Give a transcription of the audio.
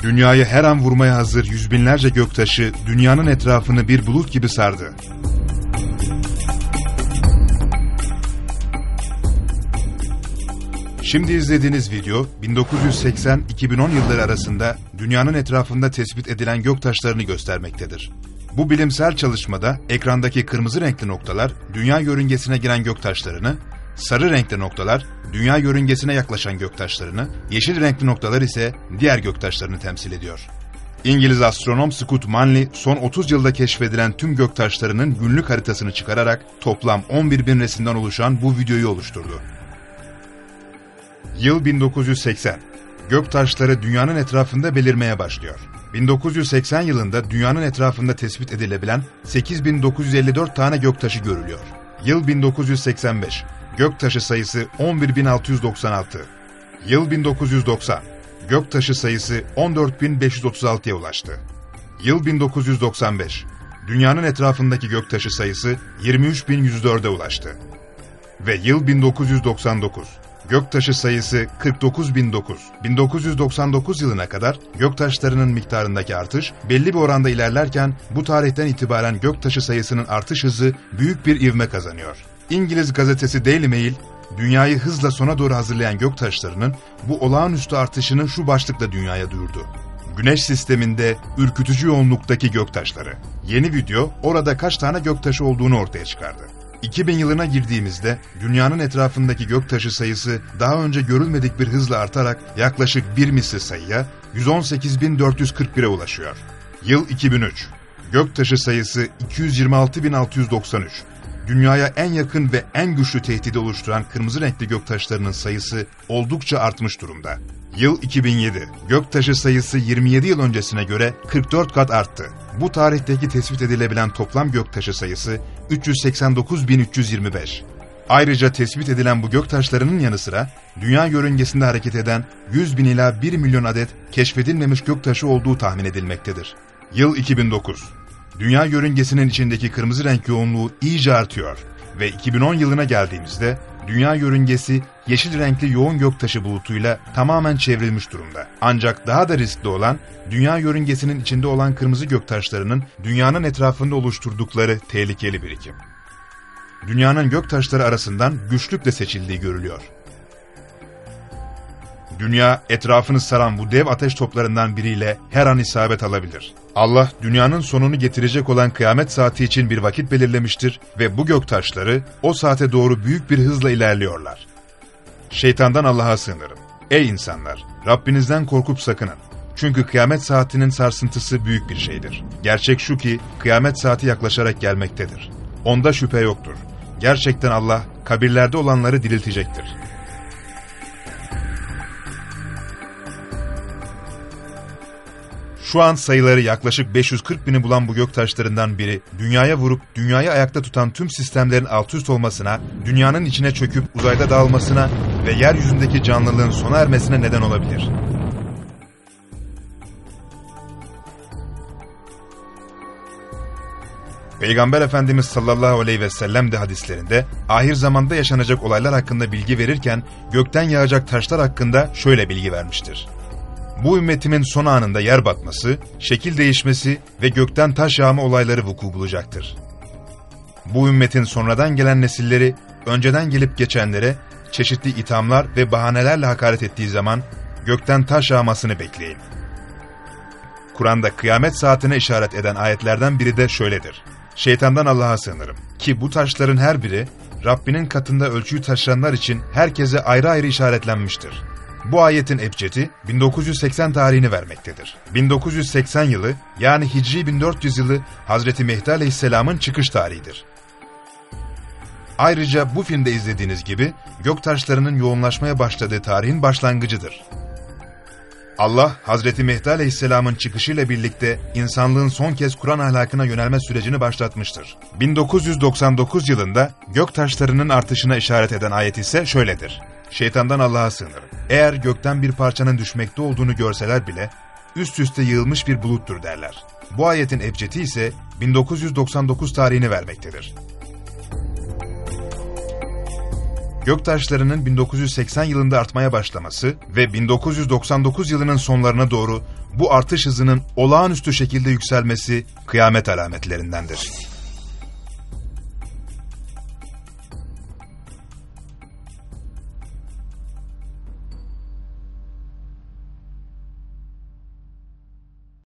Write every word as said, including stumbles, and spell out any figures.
Dünyayı her an vurmaya hazır yüz binlerce göktaşı dünyanın etrafını bir bulut gibi sardı. Şimdi izlediğiniz video bin dokuz yüz seksen iki bin on yılları arasında dünyanın etrafında tespit edilen göktaşlarını göstermektedir. Bu bilimsel çalışmada ekrandaki kırmızı renkli noktalar dünya yörüngesine giren göktaşlarını, sarı renkli noktalar dünya yörüngesine yaklaşan göktaşlarını, yeşil renkli noktalar ise diğer göktaşlarını temsil ediyor. İngiliz astronom Scott Manley son otuz yılda keşfedilen tüm göktaşlarının günlük haritasını çıkararak toplam on bir bin resimden oluşan bu videoyu oluşturdu. Yıl bin dokuz yüz seksen. Göktaşları dünyanın etrafında belirmeye başlıyor. bin dokuz yüz seksen yılında dünyanın etrafında tespit edilebilen sekiz bin dokuz yüz elli dört tane göktaşı görülüyor. Yıl bin dokuz yüz seksen beş. Göktaşı sayısı on bir bin altı yüz doksan altı. Yıl bin dokuz yüz doksan. Göktaşı sayısı on dört bin beş yüz otuz altıya ulaştı. Yıl bin dokuz yüz doksan beş. Dünyanın etrafındaki göktaşı sayısı yirmi üç bin yüz dörde ulaştı. Ve yıl bin dokuz yüz doksan dokuz. Göktaşı sayısı kırk dokuz bin dokuz. bin dokuz yüz doksan dokuz yılına kadar göktaşlarının miktarındaki artış belli bir oranda ilerlerken bu tarihten itibaren göktaşı sayısının artış hızı büyük bir ivme kazanıyor. İngiliz gazetesi Daily Mail, dünyayı hızla sona doğru hazırlayan göktaşlarının bu olağanüstü artışını şu başlıkla dünyaya duyurdu: Güneş sisteminde ürkütücü yoğunluktaki göktaşları. Yeni video orada kaç tane göktaşı olduğunu ortaya çıkardı. iki bin yılına girdiğimizde dünyanın etrafındaki göktaşı sayısı daha önce görülmedik bir hızla artarak yaklaşık bir misli sayıya yüz on sekiz bin dört yüz kırk bire ulaşıyor. Yıl iki bin üç. Göktaşı sayısı iki yüz yirmi altı bin altı yüz doksan üç. Dünyaya en yakın ve en güçlü tehdidi oluşturan kırmızı renkli göktaşlarının sayısı oldukça artmış durumda. Yıl iki bin yedi. Göktaşı sayısı yirmi yedi yıl öncesine göre kırk dört kat arttı. Bu tarihteki tespit edilebilen toplam göktaşı sayısı üç yüz seksen dokuz bin üç yüz yirmi beş. Ayrıca tespit edilen bu göktaşlarının yanı sıra dünya yörüngesinde hareket eden yüz bin ila bir milyon adet keşfedilmemiş göktaşı olduğu tahmin edilmektedir. Yıl iki bin dokuz. Dünya yörüngesinin içindeki kırmızı renk yoğunluğu iyice artıyor ve iki bin on yılına geldiğimizde dünya yörüngesi yeşil renkli yoğun göktaşı bulutuyla tamamen çevrilmiş durumda. Ancak daha da riskli olan dünya yörüngesinin içinde olan kırmızı göktaşlarının dünyanın etrafında oluşturdukları tehlikeli birikim. Dünyanın göktaşları arasından güçlükle seçildiği görülüyor. Dünya etrafını saran bu dev ateş toplarından biriyle her an isabet alabilir. Allah dünyanın sonunu getirecek olan kıyamet saati için bir vakit belirlemiştir ve bu göktaşları o saate doğru büyük bir hızla ilerliyorlar. Şeytandan Allah'a sığınırım. Ey insanlar! Rabbinizden korkup sakının. Çünkü kıyamet saatinin sarsıntısı büyük bir şeydir. Gerçek şu ki kıyamet saati yaklaşarak gelmektedir. Onda şüphe yoktur. Gerçekten Allah kabirlerde olanları diriltecektir. Şu an sayıları yaklaşık beş yüz kırk bini bulan bu göktaşlarından biri, dünyaya vurup dünyayı ayakta tutan tüm sistemlerin alt üst olmasına, dünyanın içine çöküp uzayda dağılmasına ve yeryüzündeki canlılığın sona ermesine neden olabilir. Peygamber Efendimiz sallallahu aleyhi ve sellem de hadislerinde ahir zamanda yaşanacak olaylar hakkında bilgi verirken gökten yağacak taşlar hakkında şöyle bilgi vermiştir: Bu ümmetimin son anında yer batması, şekil değişmesi ve gökten taş yağma olayları vuku bulacaktır. Bu ümmetin sonradan gelen nesilleri, önceden gelip geçenlere çeşitli ithamlar ve bahanelerle hakaret ettiği zaman gökten taş yağmasını bekleyin. Kur'an'da kıyamet saatine işaret eden ayetlerden biri de şöyledir: Şeytandan Allah'a sığınırım. Ki bu taşların her biri Rabbinin katında ölçüyü taşıyanlar için herkese ayrı ayrı işaretlenmiştir. Bu ayetin ebcedi bin dokuz yüz seksen tarihini vermektedir. bin dokuz yüz seksen yılı yani Hicri bin dört yüz yılı Hazreti Mehdi Aleyhisselam'ın çıkış tarihidir. Ayrıca bu filmde izlediğiniz gibi göktaşlarının yoğunlaşmaya başladığı tarihin başlangıcıdır. Allah, Hazreti Mehdi Aleyhisselam'ın çıkışıyla birlikte insanlığın son kez Kur'an ahlakına yönelme sürecini başlatmıştır. bin dokuz yüz doksan dokuz yılında göktaşlarının artışına işaret eden ayet ise şöyledir: Şeytandan Allah'a sığınırım. Eğer gökten bir parçanın düşmekte olduğunu görseler bile üst üste yığılmış bir buluttur derler. Bu ayetin ebcedi ise bin dokuz yüz doksan dokuz tarihini vermektedir. Göktaşlarının bin dokuz yüz seksen yılında artmaya başlaması ve bin dokuz yüz doksan dokuz yılının sonlarına doğru bu artış hızının olağanüstü şekilde yükselmesi kıyamet alametlerindendir.